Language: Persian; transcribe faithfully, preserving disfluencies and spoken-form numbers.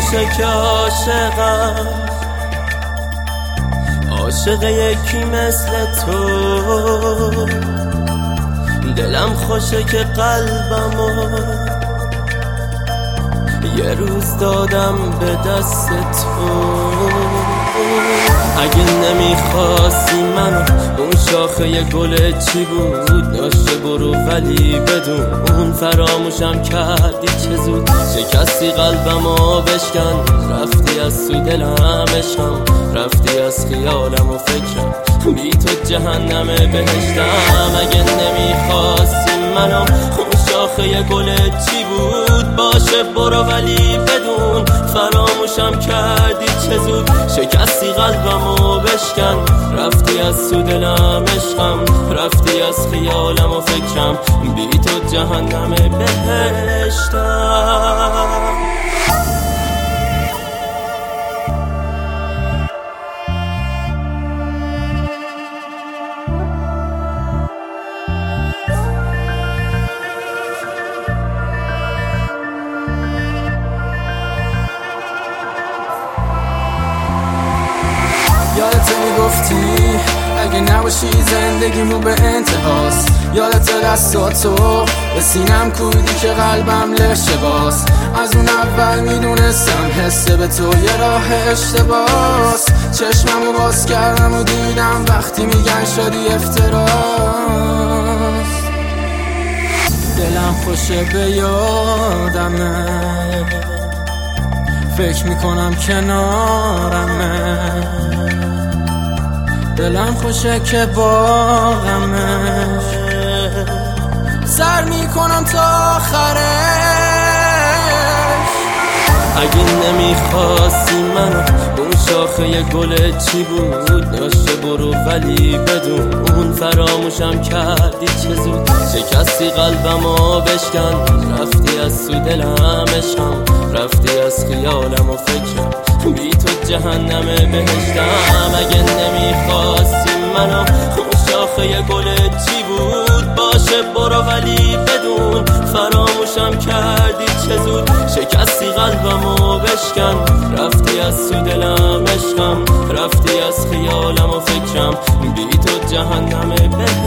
خوشه که عاشقم، عاشق یکی مثل تو. دلم خوشه که قلبمو یه روز دادم به دست تو. اگه نمیخواستی منو، اون شاخه گل چی بود؟ داشته برو ولی بدون فراموشم کردی چه زود. شکستی قلبمو بشکن، رفتی از تو دلم عشقم، رفتی از خیالم و فکرم، بی تو جهنم بهشتم. اگه نمیخواستی منو، اون شاخه گل چی بود؟ باشه برو ولی بدون فراموشم کردی چه زود. شکستی قلبمو بشکن، رفتی از تو دلم عشقم، رفتی از خیالم و فکرم، بی تو جهنم بهشتم. یادت میگفتی اگه نباشی زندگیمو به انتهاست. یادت دستاتو به سینم کوبیدی که قلبم لشه باز. از اون اول میدونستم حسه به تو یه راه اشتباس. چشممو باز کردم و دیدم وقتی میگن شدی افتراس. دلم خوشه به یادمه، فکر میکنم کنارمه. دلم خوشه که با غمش سر میکنم تا آخرش. اگه نمیخواستی منو، اون شاخه گل چی بود؟ داشته برو ولی بدون اون فراموشم کردی چه زود. شکستی قلبمو بشکن، رفتی از تو دلم عشقم، رفتی از خیالم و فکرم، بی تو جهنم بهشتم. اگه نمیخواستی منو، اون شاخه گل چی بود؟ باشه برو ولی بدون فراموشم کردی چه زود. شکستی قلبمو بشکن، رفتی از تو دلم عشقم، رفتی از خیالم و فکرم، بی تو جهنم بهشتم.